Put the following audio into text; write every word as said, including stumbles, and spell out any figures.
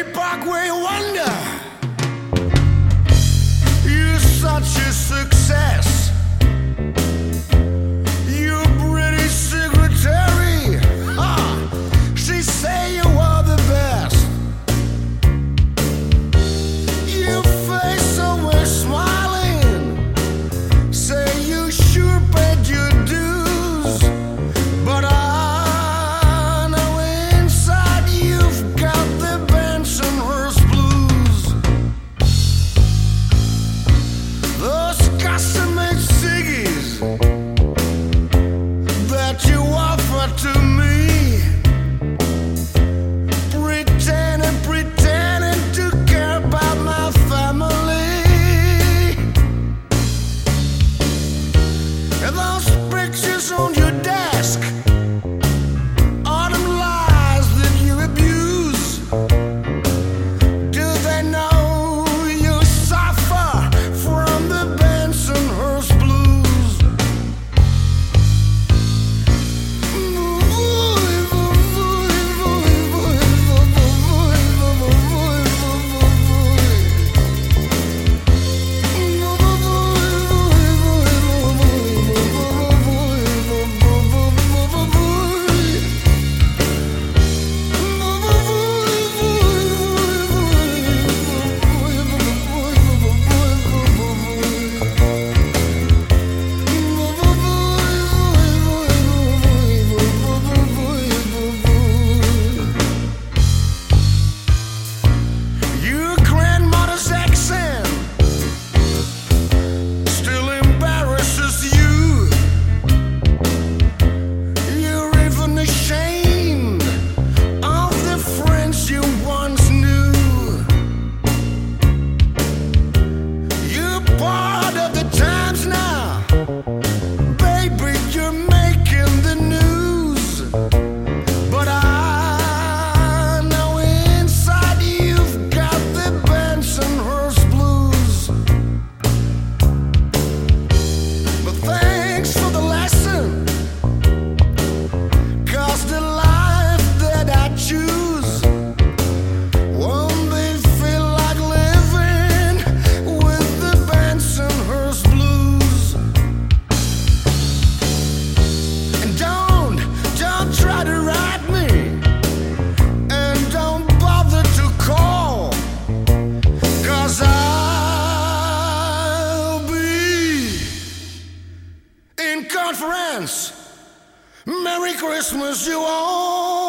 Parkway wonder, you're such a success. Your British secretary, ha, she say you are the best. Your face always smiling, say you sure paid your dues, but I to me, pretending, pretending to care about my family, and those pictures on your desk are them lies that you abuse. Do they know you suffer from the Bensonhurst blues? Part of the times now, baby, you're making the news, but I know inside you've got the Bensonhurst blues. But thanks for the lesson, 'cause the life that I choose won't be feel like living with the Bensonhurst blues. And don't, don't try to write me, and don't bother to call, 'cause I'll be in conference. Merry Christmas, you all.